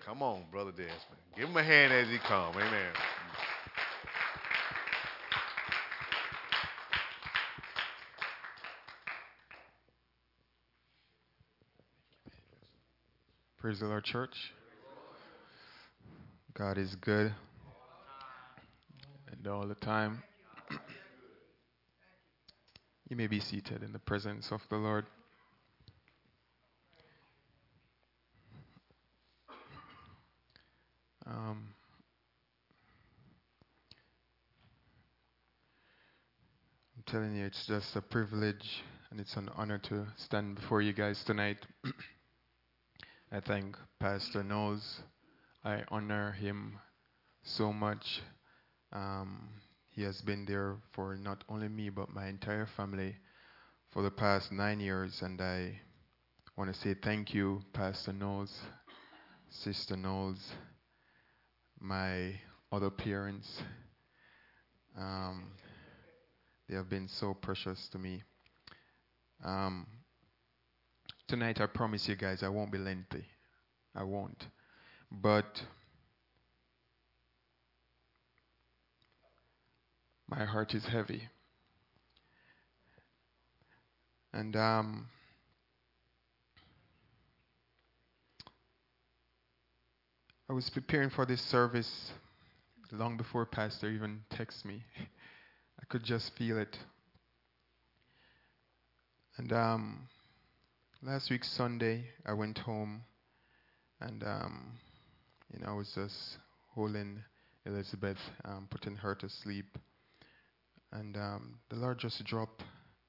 Come on, Brother Desmond. Give him a hand as he come. Amen. Praise the Lord, church. God is good and all the time. You may be seated in the presence of the Lord. Um, I'm telling you, it's just a privilege and it's an honor to stand before you guys tonight. I thank Pastor Knowles. I honor him so much. Um, he has been there for not only me, but my entire family for the past 9 years. And I want to say thank you, Pastor Knowles, Sister Knowles, my other parents. Um, they have been so precious to me. Um, Tonight, I promise you guys, I won't be lengthy. I won't. But my heart is heavy. And I was preparing for this service long before Pastor even texted me. I could just feel it. And last week, Sunday, I went home and I was just holding Elizabeth, putting her to sleep. And the Lord just dropped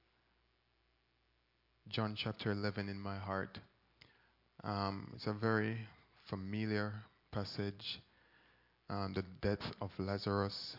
John chapter 11 in my heart. It's a very familiar passage, the death of Lazarus.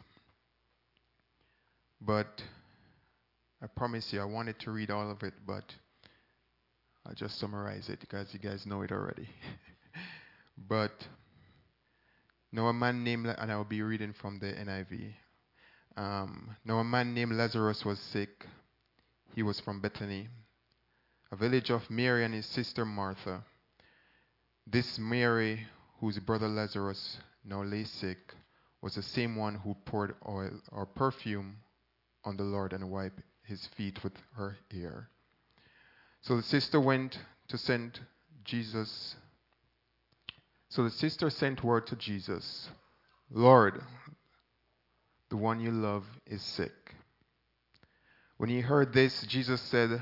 But I promise you, I wanted to read all of it, but I'll just summarize it because you guys know it already. But now a man named, and I'll be reading from the NIV. Now a man named Lazarus was sick. He was from Bethany, a village of Mary and his sister Martha. This Mary, whose brother Lazarus now lay sick, was the same one who poured oil or perfume on the Lord and wiped his feet with her hair. So the sister went to send Jesus. So the sister sent word to Jesus, Lord, the one you love is sick. When he heard this, Jesus said,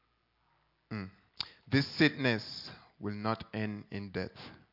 this sickness will not end in death.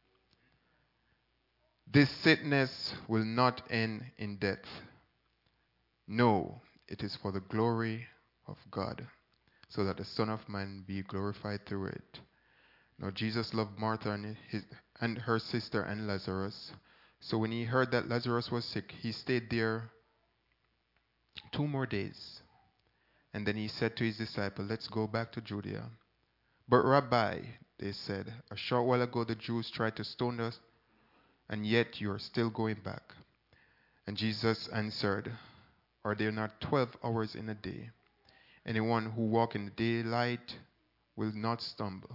This sickness will not end in death. No, it is for the glory of God, so that the Son of Man be glorified through it. Now Jesus loved Martha and her sister and Lazarus. So when he heard that Lazarus was sick, he stayed there 2 more days. And then he said to his disciples, let's go back to Judea. But Rabbi, they said, a short while ago the Jews tried to stone us, and yet you are still going back. And Jesus answered, are there not 12 hours in a day? Anyone who walks in the daylight will not stumble,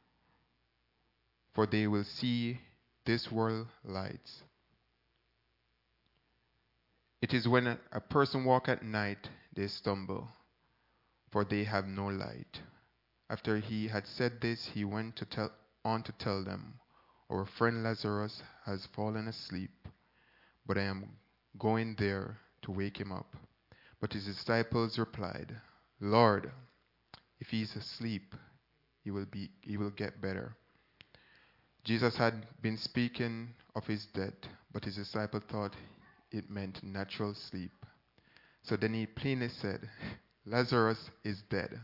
for they will see this world lights. It is when a person walks at night they stumble, for they have no light. After he had said this, he went on to tell them, our friend Lazarus has fallen asleep, but I am going there to wake him up. But his disciples replied, Lord, if he is asleep, he will get better. Jesus had been speaking of his death, but his disciples thought it meant natural sleep. So then he plainly said, Lazarus is dead.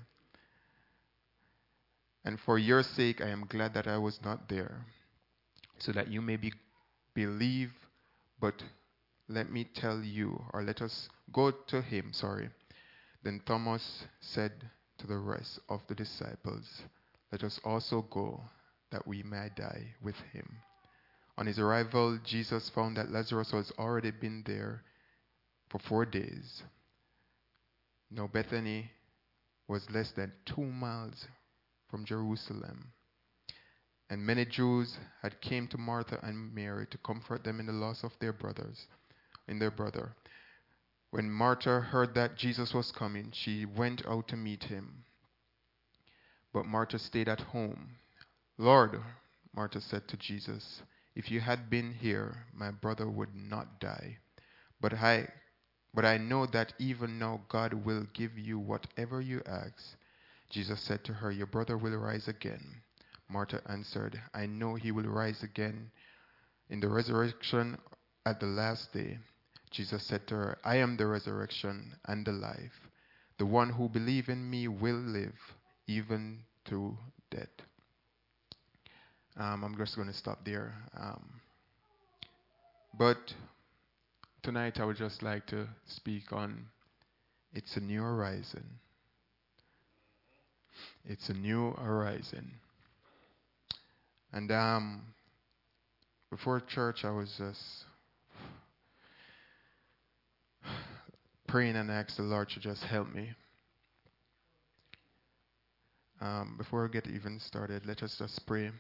And for your sake I am glad that I was not there, so that you may believe, but let me tell you, or let us go to him, sorry. Then Thomas said to the rest of the disciples, let us also go, that we may die with him. On his arrival, Jesus found that Lazarus was already been there for 4 days. Now Bethany was less than 2 miles from Jerusalem, And many Jews had came to Martha and Mary to comfort them in the loss of their brother. When Martha heard that Jesus was coming, she went out to meet him. But Martha stayed at home. Lord, Martha said to Jesus, if you had been here, my brother would not die. But I know that even now God will give you whatever you ask. Jesus said to her, your brother will rise again. Martha answered, I know he will rise again in the resurrection at the last day. Jesus said to her, I am the resurrection and the life. The one who believes in me will live, even through death. I'm just going to stop there. But tonight I would just like to speak on it's a new horizon. It's a new horizon. And before church, I was just praying and asked the Lord to just help me. Before I get even started, let us just pray.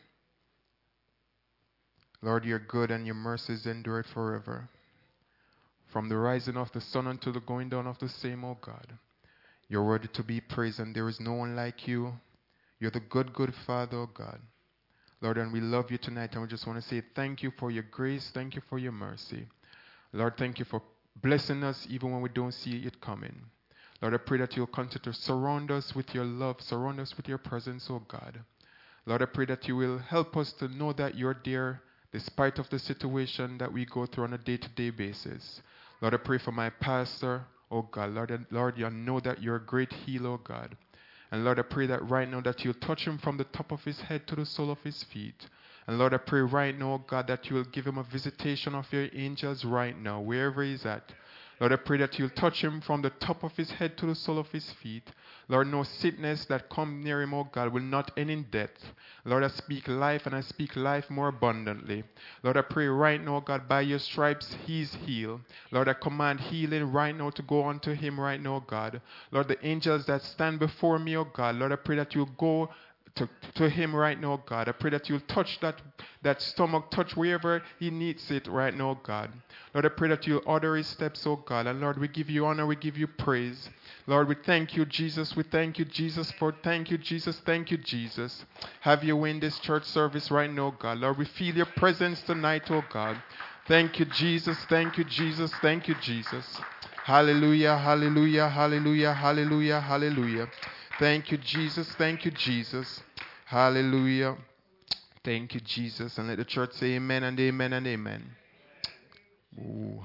Lord, you're good and your mercies endure forever. From the rising of the sun until the going down of the same, O God. You're worthy to be praised, and there is no one like you. You're the good, good Father, O God. Lord, and we love you tonight, and we just want to say thank you for your grace, thank you for your mercy. Lord, thank you for blessing us even when we don't see it coming. Lord, I pray that you'll continue to surround us with your love, surround us with your presence, oh God. Lord, I pray that you will help us to know that you're there despite of the situation that we go through on a day-to-day basis. Lord, I pray for my pastor, oh God. Lord, you know that you're a great healer, oh God. And Lord, I pray that right now that you'll touch him from the top of his head to the sole of his feet. And Lord, I pray right now, God, that you will give him a visitation of your angels right now, wherever he's at. Lord, I pray that you'll touch him from the top of his head to the sole of his feet. Lord, no sickness that come near him, oh God, will not end in death. Lord, I speak life, and I speak life more abundantly. Lord, I pray right now, God, by your stripes, he's healed. Lord, I command healing right now to go unto him right now, God. Lord, the angels that stand before me, oh God, Lord, I pray that you'll go to him right now, God. I pray that you'll touch that stomach, touch wherever he needs it right now, God. Lord, I pray that you'll order his steps, oh God. And Lord, we give you honor, we give you praise. Lord, we thank you, Jesus. We thank you, Jesus, thank you, Jesus. Thank you, Jesus. Have your way in this church service right now, God. Lord, we feel your presence tonight, oh God. Thank you, Jesus. Thank you, Jesus. Thank you, Jesus. Hallelujah, hallelujah, hallelujah, hallelujah, hallelujah. Thank you, Jesus. Thank you, Jesus. Hallelujah. Thank you, Jesus. And let the church say amen and amen and amen. Ooh.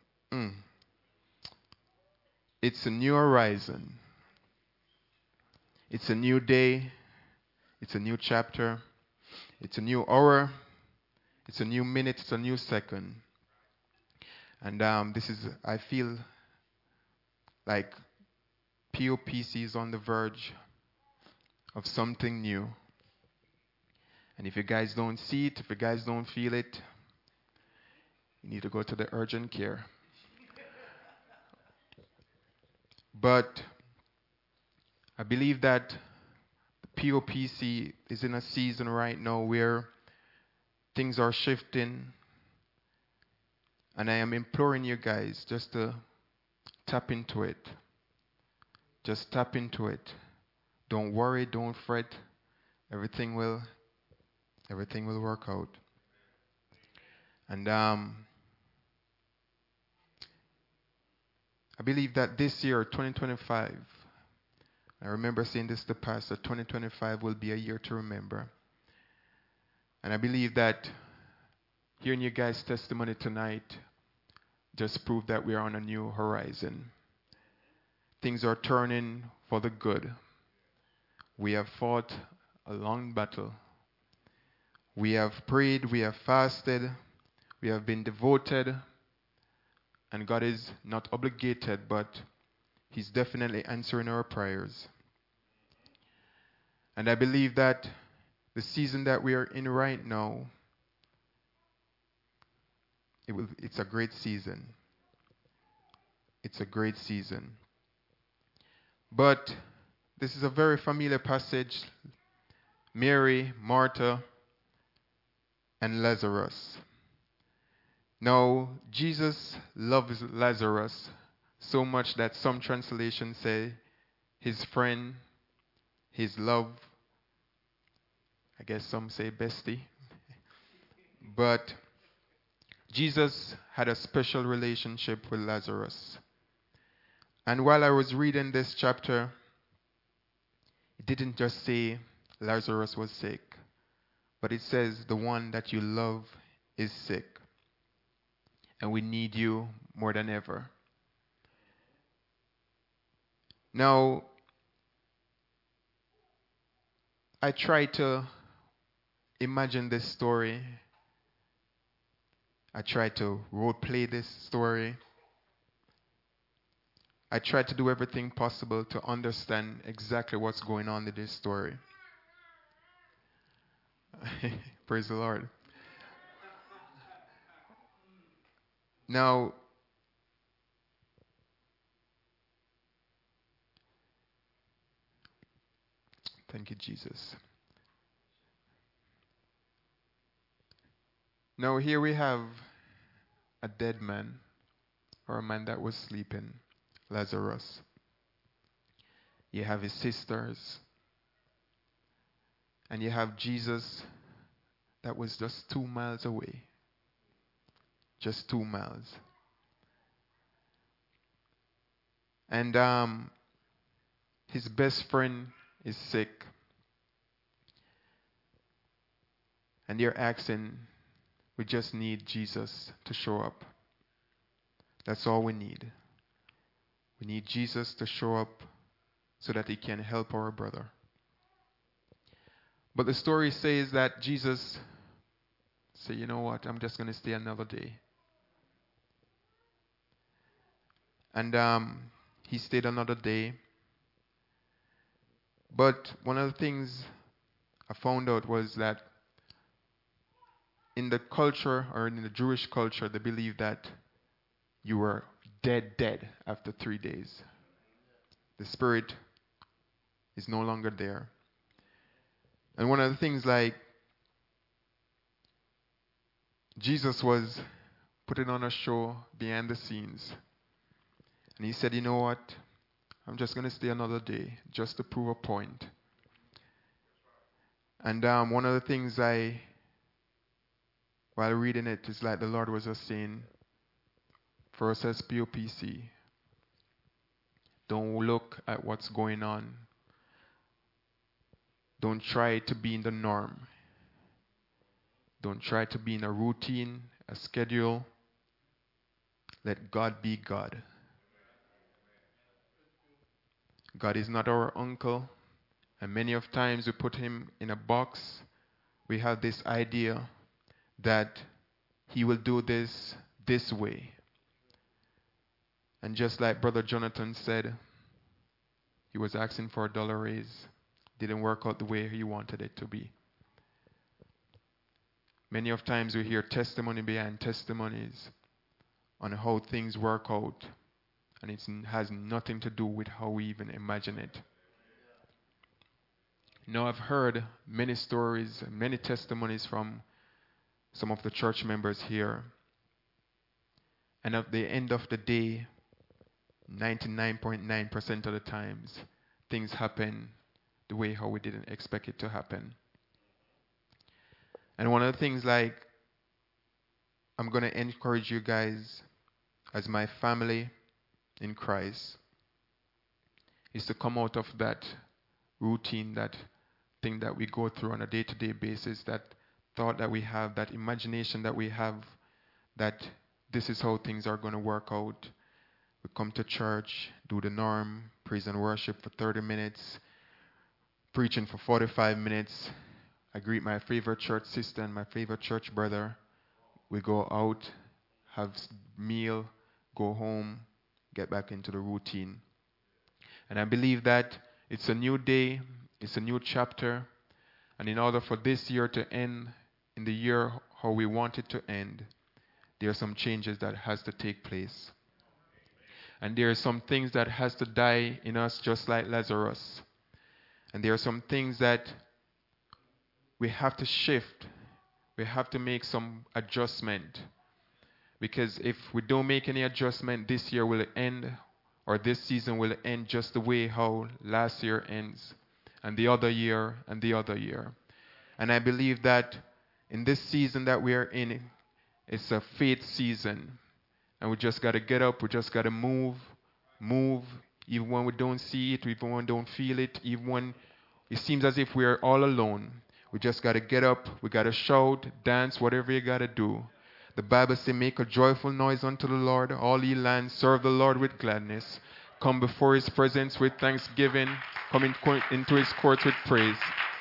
It's a new horizon. It's a new day. It's a new chapter. It's a new hour. It's a new minute. It's a new second. And I feel like POPC is on the verge of something new. And if you guys don't see it, if you guys don't feel it, you need to go to the urgent care. But I believe that the POPC is in a season right now where things are shifting. And I am imploring you guys just to tap into it. Just tap into it. Don't worry, don't fret. Everything will work out. And I believe that this year, 2025, I remember saying this to the pastor, 2025 will be a year to remember. And I believe that hearing you guys' testimony tonight just proved that we are on a new horizon. Things are turning for the good. We have fought a long battle. We have prayed, we have fasted, we have been devoted, and God is not obligated, but He's definitely answering our prayers. And I believe that the season that we are in right now, it's a great season. It's a great season. But this is a very familiar passage. Mary, Martha, and Lazarus. Now, Jesus loves Lazarus so much that some translations say his friend, his love, I guess some say bestie. But Jesus had a special relationship with Lazarus. And while I was reading this chapter, it didn't just say Lazarus was sick, but it says the one that you love is sick. And we need you more than ever. Now, I try to imagine this story. I try to role play this story. I try to do everything possible to understand exactly what's going on in this story. Praise the Lord. Now, thank you, Jesus. Now, here we have a dead man, or a man that was sleeping, Lazarus. You have his sisters, and you have Jesus that was just 2 miles away. Just 2 miles. And his best friend is sick. And they're asking, we just need Jesus to show up. That's all we need. We need Jesus to show up so that he can help our brother. But the story says that Jesus said, you know what, I'm just going to stay another day. And he stayed another day. But one of the things I found out was that in the culture, or in the Jewish culture, they believe that you were dead after 3 days. The spirit is no longer there. And one of the things, like, Jesus was putting on a show behind the scenes. And he said, you know what? I'm just going to stay another day just to prove a point. And one of the things while reading it, is like the Lord was just saying, for us as POPC, don't look at what's going on. Don't try to be in the norm. Don't try to be in a routine, a schedule. Let God be God. God is not our uncle, and many of times we put him in a box. We have this idea that he will do this way. And just like Brother Jonathan said, he was asking for a dollar raise. Didn't work out the way he wanted it to be. Many of times we hear testimony behind testimonies on how things work out, and it has nothing to do with how we even imagine it. Now, I've heard many stories, many testimonies from some of the church members here. And at the end of the day, 99.9% of the times, things happen the way how we didn't expect it to happen. And one of the things, like, I'm going to encourage you guys as my family in Christ is to come out of that routine, that thing that we go through on a day-to-day basis, that thought that we have, that imagination that we have, that this is how things are going to work out. We come to church, do the norm, praise and worship for 30 minutes, preaching for 45 minutes. I greet my favorite church sister and my favorite church brother. We go out, have meal, go home, get back into the routine. And I believe that it's a new day, it's a new chapter, and in order for this year to end in the year how we want it to end, there are some changes that has to take place. And there are some things that has to die in us, just like Lazarus. And there are some things that we have to shift. We have to make some adjustment. Because if we don't make any adjustment, this year will end, or this season will end just the way how last year ends, and the other year, and the other year. And I believe that in this season that we are in, it's a faith season. And we just got to get up, we just got to move, even when we don't see it, even when we don't feel it, even when it seems as if we are all alone. We just got to get up, we got to shout, dance, whatever you got to do. The Bible says, make a joyful noise unto the Lord, all ye lands, serve the Lord with gladness. Come before his presence with thanksgiving, come into his courts with praise.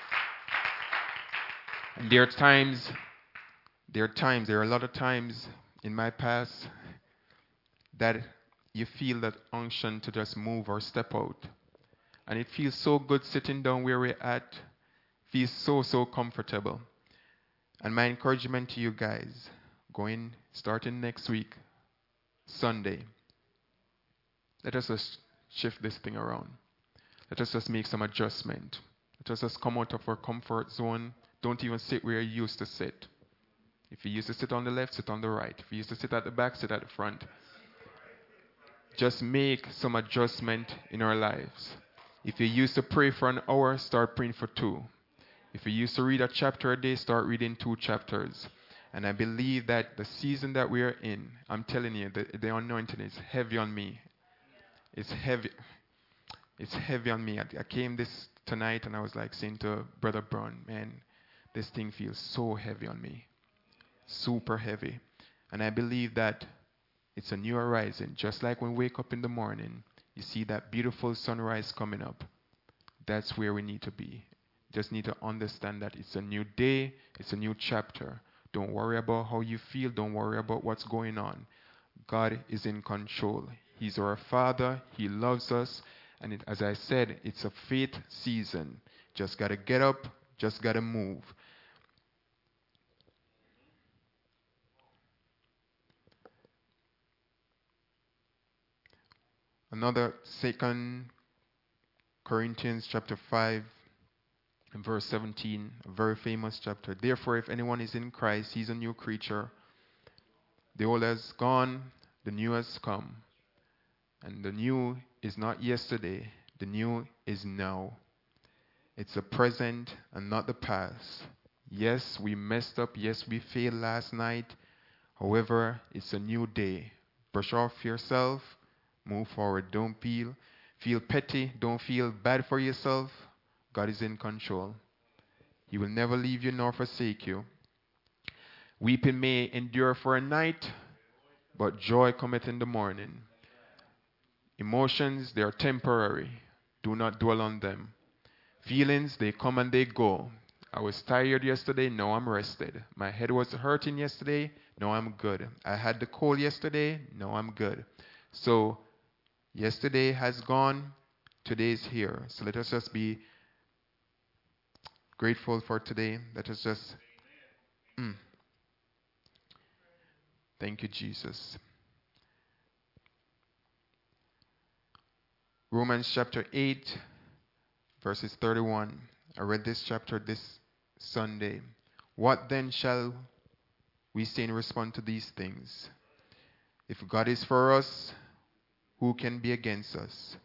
And there are a lot of times in my past that you feel that unction to just move or step out. And it feels so good sitting down where we're at. Feels so comfortable. And my encouragement to you guys, starting next week, Sunday, let us just shift this thing around. Let us just make some adjustment. Let us just come out of our comfort zone. Don't even sit where you used to sit. If you used to sit on the left, sit on the right. If you used to sit at the back, sit at the front. Just make some adjustment in our lives. If you used to pray for an hour, start praying for 2. If you used to read a chapter a day, start reading 2 chapters. And I believe that the season that we are in, I'm telling you, the anointing is heavy on me. It's heavy. It's heavy on me. I came this tonight and I was like saying to Brother Brown, man, this thing feels so heavy on me. Super heavy. And I believe that it's a new horizon. Just like when we wake up in the morning, you see that beautiful sunrise coming up. That's where we need to be. Just need to understand that it's a new day, it's a new chapter. Don't worry about how you feel, don't worry about what's going on. God is in control. He's our Father, He loves us, and as I said, it's a faith season. Just got to get up, just got to move. Another 2 Corinthians chapter 5 and verse 17, a very famous chapter. Therefore, if anyone is in Christ, he's a new creature. The old has gone, the new has come. And the new is not yesterday, the new is now. It's the present and not the past. Yes, we messed up. Yes, we failed last night. However, it's a new day. Brush off yourself. Move forward. Don't feel petty. Don't feel bad for yourself. God is in control. He will never leave you nor forsake you. Weeping may endure for a night, but joy cometh in the morning. Emotions, they are temporary. Do not dwell on them. Feelings, they come and they go. I was tired yesterday, now I'm rested. My head was hurting yesterday, now I'm good. I had the cold yesterday, now I'm good. So, yesterday has gone, today is here. So let us just be grateful for today. Let us just... Thank you, Jesus. Romans chapter 8, verses 31. I read this chapter this Sunday. What then shall we say in response to these things? If God is for us, who can be against us?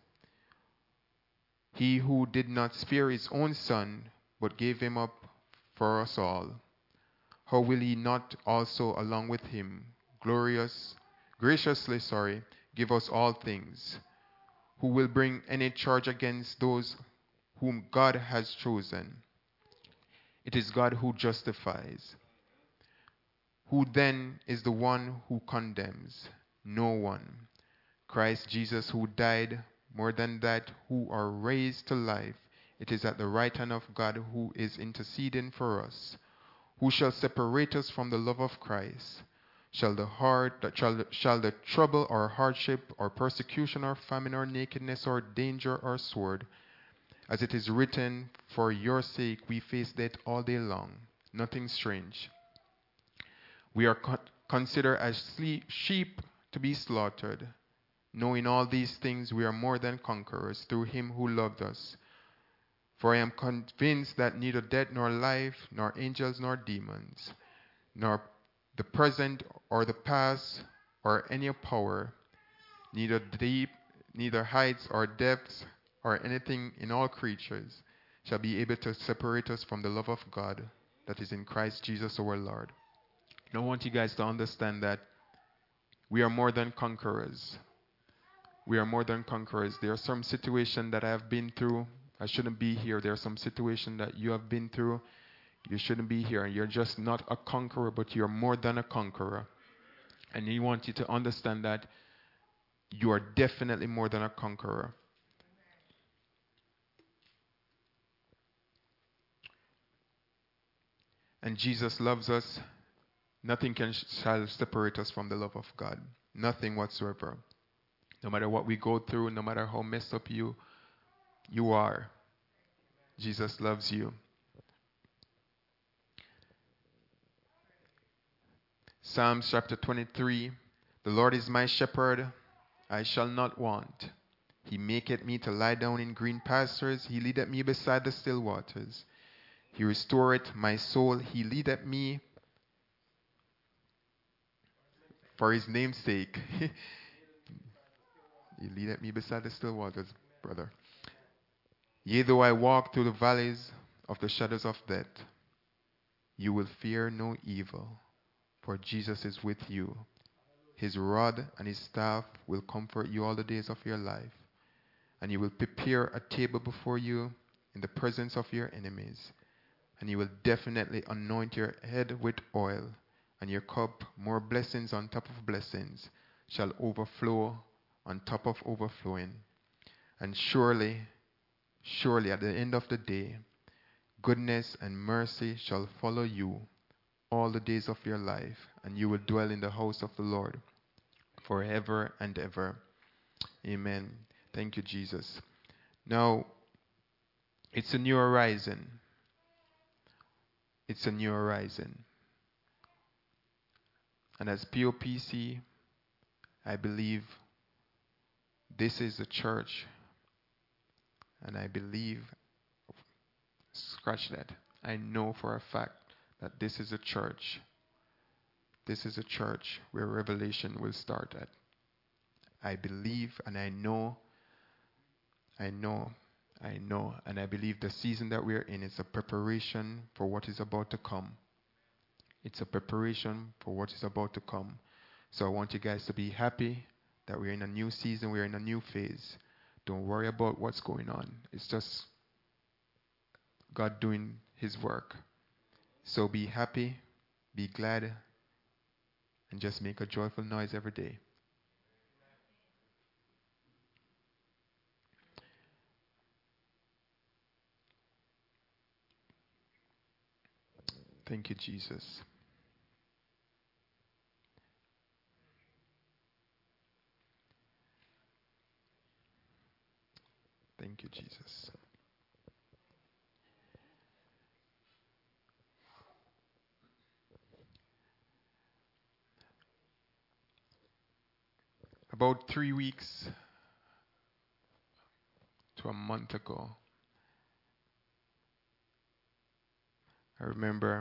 He who did not spare his own son, but gave him up for us all, how will he not also along with him graciously give us all things? Who will bring any charge against those whom God has chosen? It is God who justifies. Who then is the one who condemns? No one. Christ Jesus, who died, more than that, who are raised to life. It is at the right hand of God, who is interceding for us. Who shall separate us from the love of Christ? Shall the trouble or hardship or persecution or famine or nakedness or danger or sword? As it is written, for your sake we face death all day long. Nothing strange. We are considered as sheep to be slaughtered. Knowing all these things, we are more than conquerors through him who loved us. For I am convinced that neither death nor life, nor angels nor demons, nor the present or the past or any power, neither deep, neither heights or depths or anything in all creatures shall be able to separate us from the love of God that is in Christ Jesus our Lord. And I want you guys to understand that we are more than conquerors. We are more than conquerors. There are some situations that I have been through. I shouldn't be here. There are some situations that you have been through. You shouldn't be here. You're just not a conqueror, but you're more than a conqueror. And he wants you to understand that you are definitely more than a conqueror. And Jesus loves us. Nothing shall separate us from the love of God. Nothing whatsoever. No matter what we go through, no matter how messed up you are, Jesus loves you. Psalms chapter 23. The Lord is my shepherd, I shall not want. He maketh me to lie down in green pastures. He leadeth me beside the still waters. He restoreth my soul. He leadeth me for his name's sake. He leadeth me beside the still waters, brother. Yea, though I walk through the valleys of the shadows of death, you will fear no evil, for Jesus is with you. His rod and his staff will comfort you all the days of your life. And he will prepare a table before you in the presence of your enemies. And he will definitely anoint your head with oil, and your cup, more blessings on top of blessings, shall overflow on top of overflowing. And surely, surely at the end of the day, goodness and mercy shall follow you all the days of your life, and you will dwell in the house of the Lord forever and ever. Amen. Thank you, Jesus. Now, it's a new horizon. It's a new horizon. And as POPC, I believe this is a church. And I believe, scratch that, I know for a fact that this is a church. This is a church where revelation will start at. I believe and I know, and I believe the season that we're in is a preparation for what is about to come. It's a preparation for what is about to come. So I want you guys to be happy that we're in a new season, we're in a new phase. Don't worry about what's going on. It's just God doing his work. So be happy, be glad, and just make a joyful noise every day. Thank you, Jesus. Thank you, Jesus. About 3 weeks to a month ago, I remember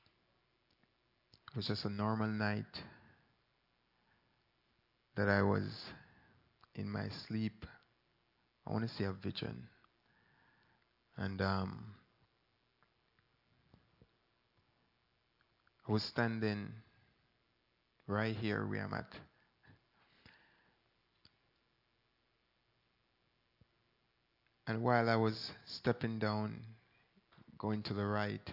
it was just a normal night that I was in my sleep. I want to say a vision. And I was standing right here where I'm at. And while I was stepping down, going to the right,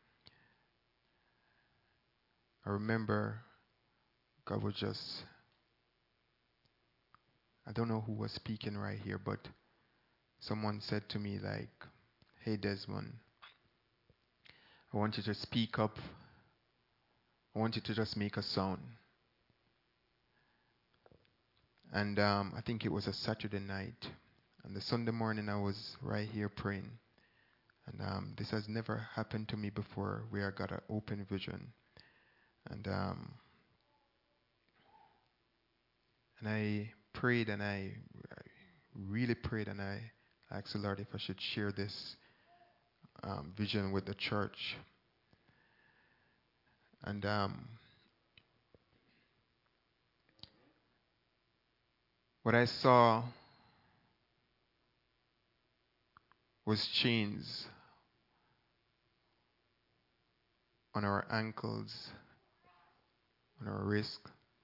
I remember God was just, I don't know who was speaking right here, but someone said to me like, hey Desmond, I want you to speak up. I want you to just make a sound. And I think it was a Saturday night. And the Sunday morning I was right here praying. And this has never happened to me before, where I got an open vision. And I prayed, and I really prayed, and I asked the Lord if I should share this vision with the church. And what I saw was chains on our ankles, on our wrist.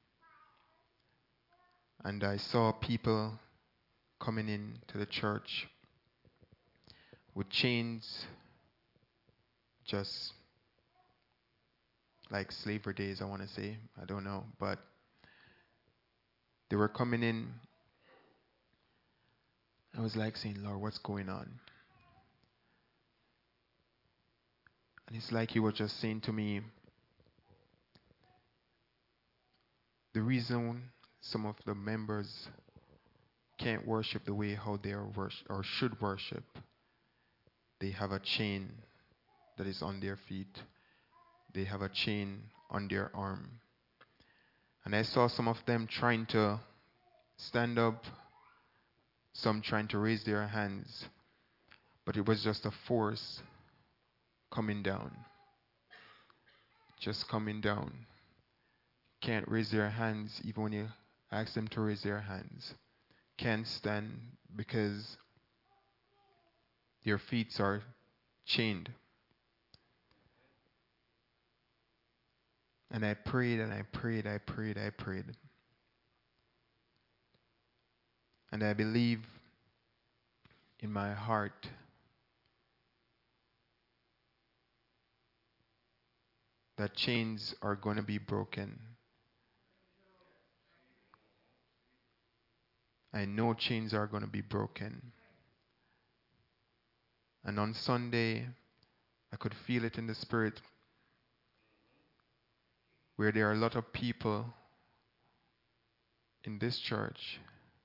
And I saw people coming in to the church with chains, just like slavery days, I want to say. I don't know. But they were coming in. I was like saying, Lord, what's going on? And it's like He was just saying to me, the reason some of the members can't worship the way how they are or should worship, they have a chain that is on their feet. They have a chain on their arm. And I saw some of them trying to stand up, some trying to raise their hands, but it was just a force coming down. Just coming down. Can't raise their hands even when you ask them to raise their hands. Can't stand because their feet are chained. And I prayed and I prayed, I prayed, I prayed. And I believe in my heart that chains are going to be broken. I know chains are going to be broken. And on Sunday, I could feel it in the spirit where there are a lot of people in this church.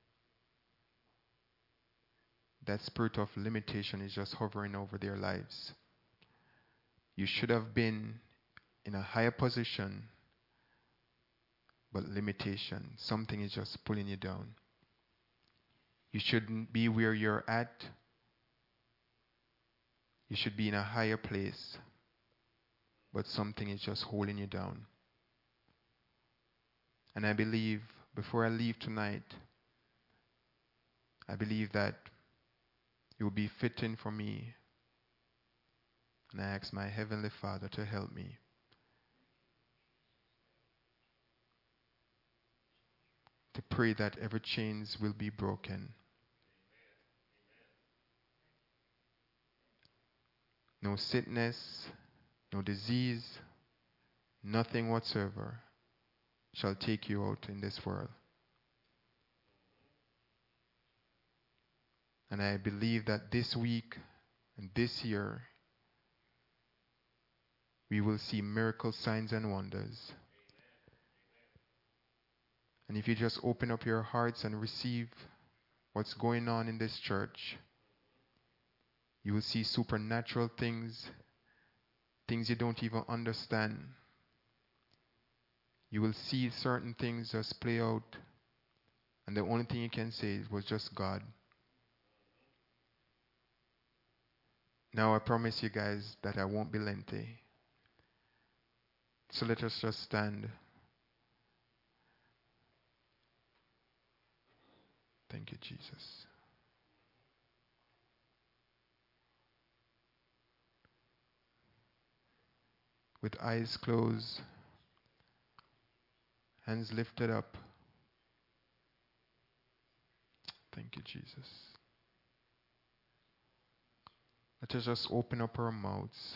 That spirit of limitation is just hovering over their lives. You should have been in a higher position, but limitation, something is just pulling you down. You shouldn't be where you're at. You should be in a higher place, but something is just holding you down. And I believe, before I leave tonight, I believe that it will be fitting for me. And I ask my Heavenly Father to help me. To pray that every chains will be broken. No sickness, no disease, nothing whatsoever shall take you out in this world. And I believe that this week and this year, we will see miracle signs and wonders. And if you just open up your hearts and receive what's going on in this church, you will see supernatural things, things you don't even understand. You will see certain things just play out, and the only thing you can say was just God. Now I promise you guys that I won't be lengthy. So let us just stand. Thank you, Jesus. With eyes closed, hands lifted up. Thank you, Jesus. Let us just open up our mouths.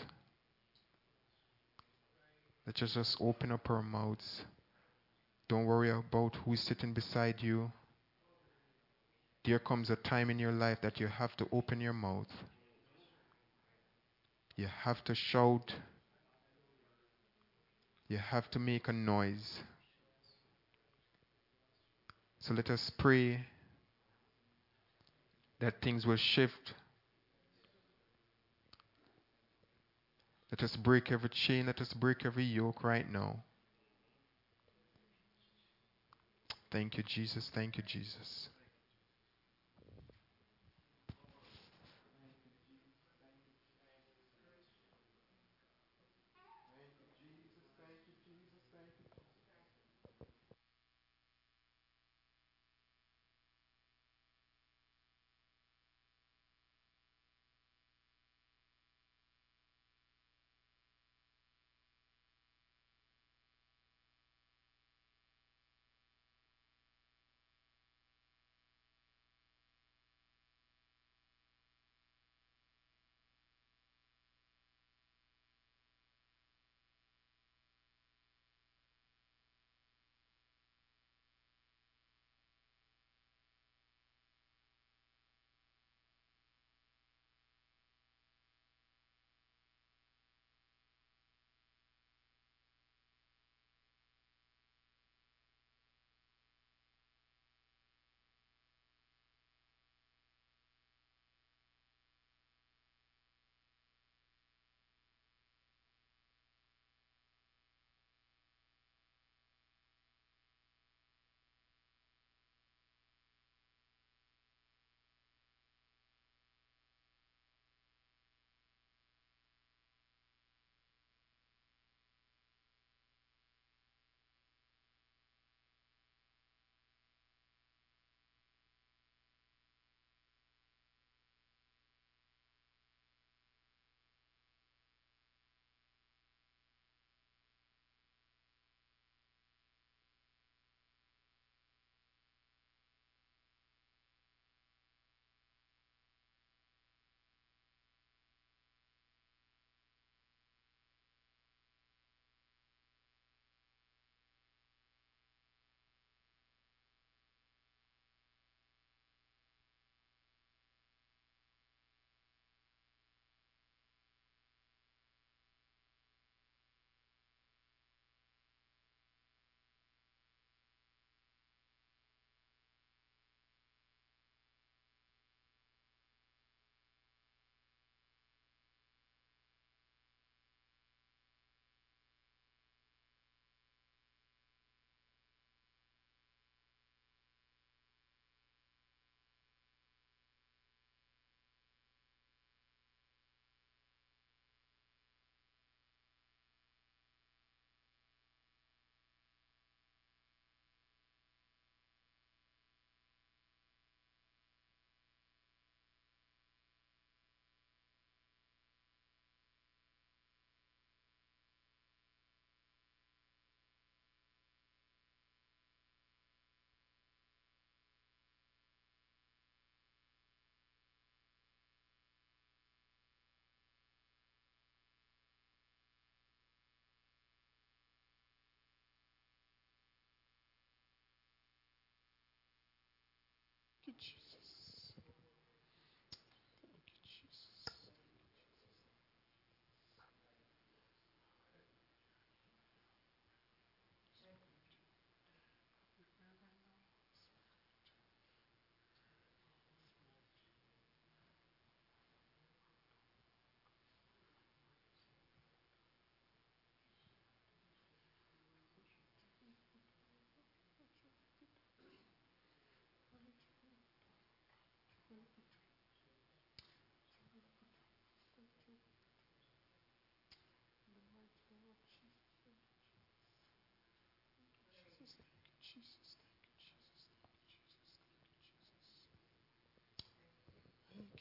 Let us just open up our mouths. Don't worry about who's sitting beside you. There comes a time in your life that you have to open your mouth. You have to shout. You have to make a noise. So let us pray that things will shift. Let us break every chain. Let us break every yoke right now. Thank you, Jesus. Thank you, Jesus.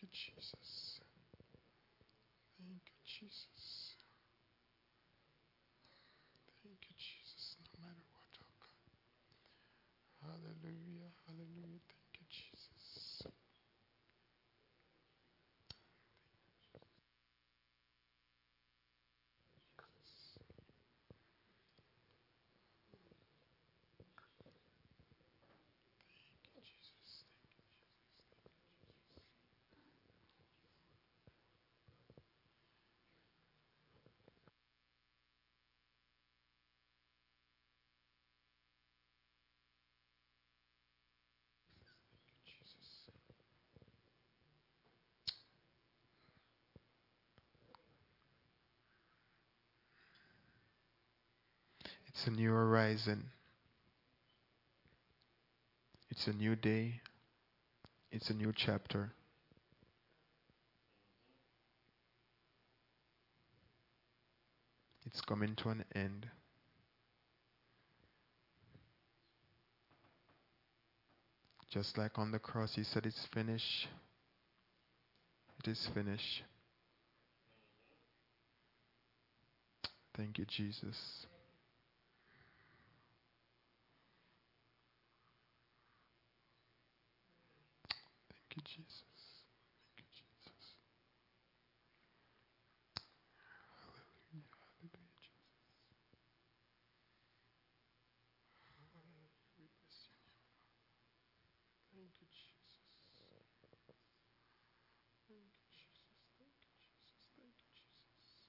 you, Jesus. Thank you, Jesus. Thank you, Jesus. No matter what, oh God. Hallelujah. Hallelujah. Thank you, Jesus. Thank you, Jesus. Jesus. It's a new horizon. It's a new day. It's a new chapter. It's coming to an end. Just like on the cross, he said, it's finished. It is finished. Thank you, Jesus. Thank you, Jesus. Thank you, Jesus. Hallelujah. Hallelujah, Jesus. Hallelujah. We bless your name. Thank you, Jesus. Thank you, Jesus. Thank you, Jesus. Thank you, Jesus.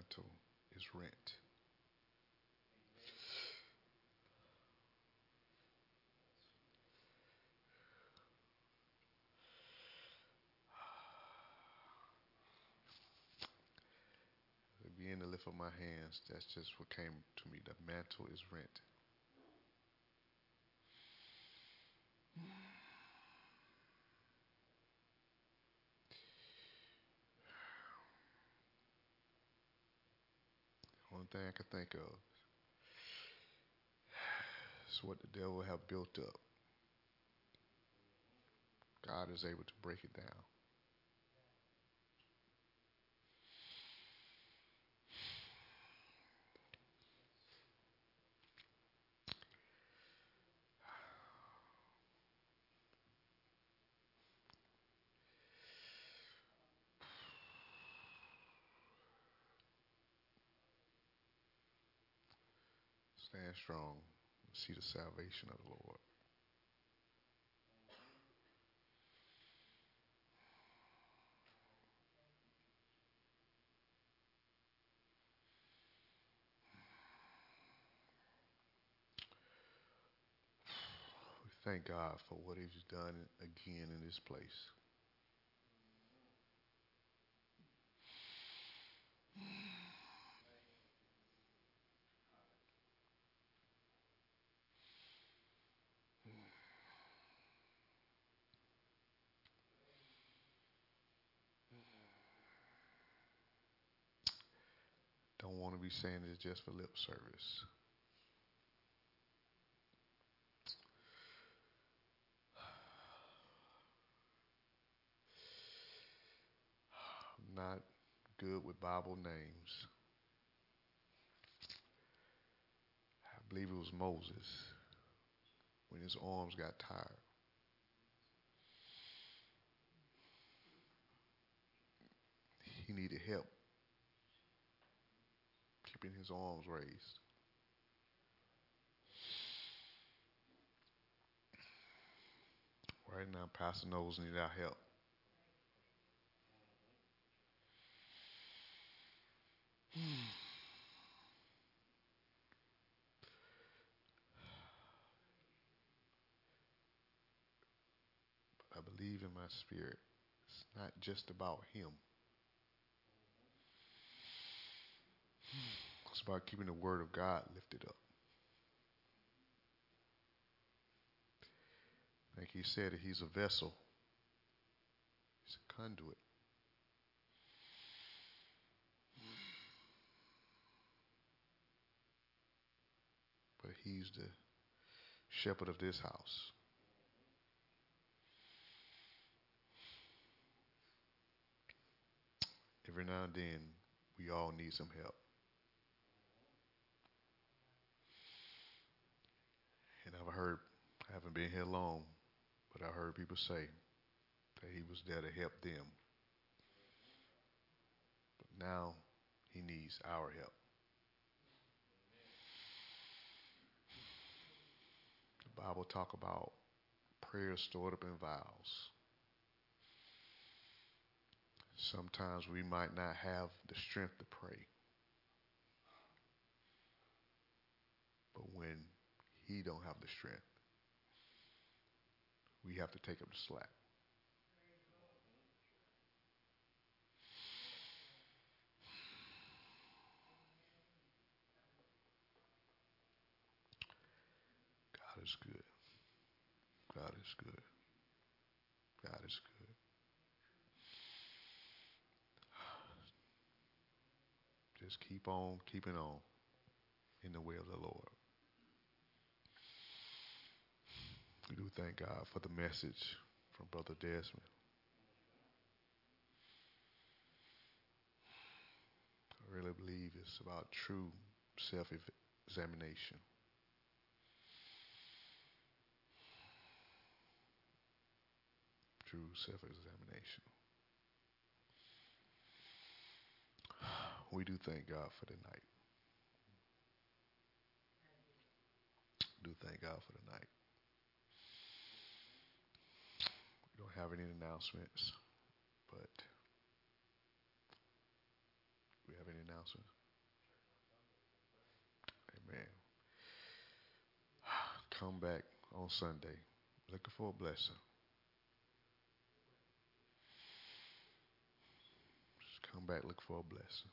mantle is rent. As I begin to lift up my hands, that's just what came to me. The mantle is rent. Only thing I can think of is what the devil have built up. God is able to break it down. Stand strong and see the salvation of the Lord. We thank God for what He's done again in this place. Don't want to be saying this just for lip service. I'm not good with Bible names. I believe it was Moses when his arms got tired. He needed help keeping his arms raised. Right now, Pastor Knowles needs our help. But I believe in my spirit, it's not just about him. It's about keeping the word of God lifted up. Like he said, he's a vessel. He's a conduit. But he's the shepherd of this house. Every now and then, we all need some help. And I haven't been here long, but I heard people say that he was there to help them. But now, he needs our help. The Bible talk about prayers stored up in vials. Sometimes we might not have the strength to pray. But when he don't have the strength, we have to take up the slack. God is good. God is good. God is good. Just keep on keeping on in the way of the Lord. We do thank God for the message from Brother Desmond. I really believe it's about true self-examination. True self-examination. We do thank God for the night. We do thank God for the night. We don't have any announcements, but we have any announcements? announcements? Amen. Come back on Sunday. Looking for a blessing. Just come back, look for a blessing.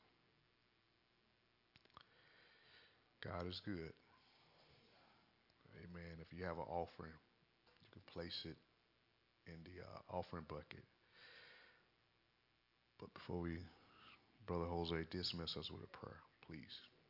God is good. Amen. If you have an offering, you can place it in the offering bucket. But before Brother Jose dismiss us with a prayer, please.